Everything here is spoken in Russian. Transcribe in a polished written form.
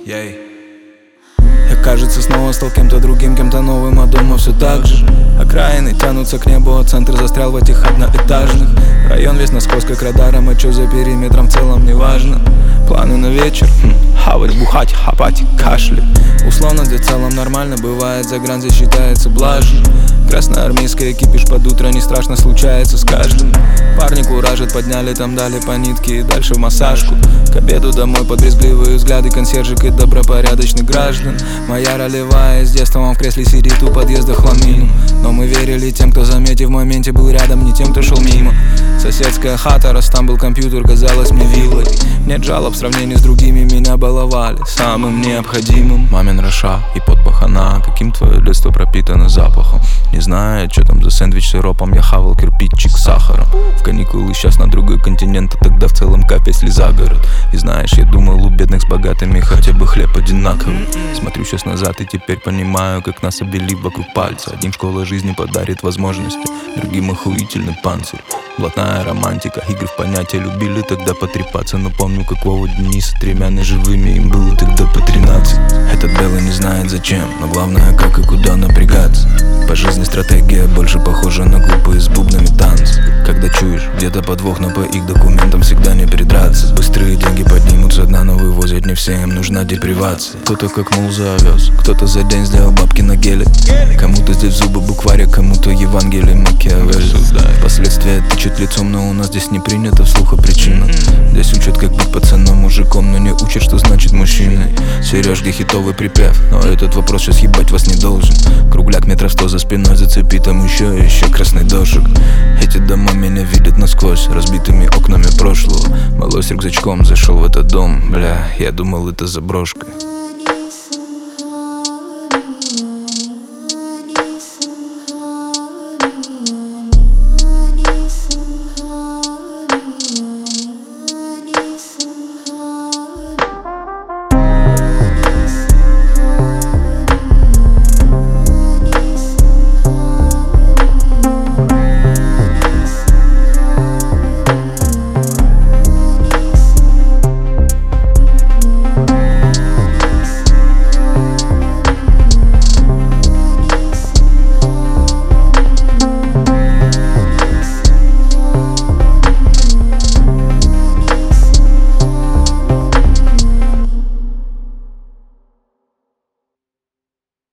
Я, кажется, снова стал кем-то другим, кем-то новым, а дома все так же. Окраины тянутся к небу, а центр застрял в этих одноэтажных. Район весь насквозь как радаром, а чё за периметром в целом не важно. Планы на вечер, хавать, бухать, хапать, кашлять. Условно, где в целом нормально бывает, за грань здесь считается блажью. Красноармейская кипиш под утро, не страшно случается с каждым. Парни куражат, подняли, там дали по нитке и дальше в массажку. К обеду домой под брезгливые взгляды консьержек и добропорядочных граждан. Моя ролевая с детства, он в кресле сидит у подъезда хламину. Но мы верили тем, кто заметив в моменте был рядом, не тем, кто шел мимо. Соседская хата, раз там был компьютер, казалось мне виллой. Нет жалоб в сравнении с другими, меня баловали самым необходимым. Мамин роша и под пахана, каким твое детство пропитано запахом. Не знаю, что там за сэндвич с сиропом, я хавал кирпичик с сахаром. В каникулы сейчас на другой континент, а тогда в целом кайф, если за город. И знаешь, я думал, у бедных с богатыми хотя бы хлеб одинаковый. Смотрю сейчас назад и теперь понимаю, как нас обвели вокруг пальца. Одним школа жизни подарит возможности, другим охуительный панцирь. Блатная романтика, игры в понятия, любили тогда потрепаться. Но помню, как Вова Дениса тремя живыми, им было тогда по 13. Этот белый не знает зачем, но главное как и куда напрягаться. По жизни стратегия больше похожа на глупые с бубнами танцы. Когда чуешь где-то подвох, но по их документам всегда не придраться. Быстрые деньги поднимутся дна, но вывозят не все, им нужна депривация. Кто-то как мул завез, кто-то за день сделал бабки на геле. Кому-то здесь зубы букваря, кому-то Евангелие Макиавелли. Последствия тычет лицом, но у нас здесь не принято вслух о причинах. Здесь учат как быть пацаном, мужиком, но не учат, что значит мужчиной. Сережки хитовый припев, но этот вопрос сейчас ебать вас не должен. Кругляк метров 100 за спиной, зацепи там еще красный дождик. Эти дома меня видят насквозь, разбитыми окнами прошлого. Малой с рюкзачком зашел в этот дом, бля, я думал это заброшка.